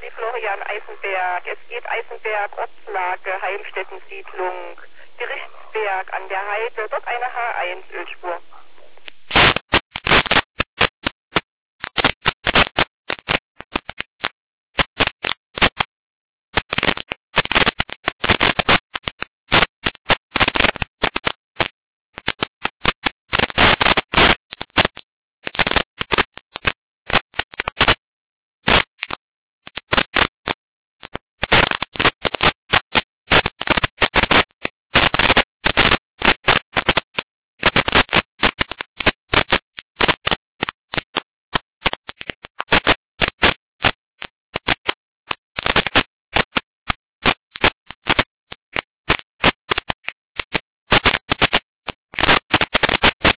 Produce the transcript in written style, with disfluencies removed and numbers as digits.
die Florian Eisenberg. Es geht Eisenberg, Ortslage, Heimstättensiedlung, Gerichtsberg an der Heide, dort eine H1-Ölspur.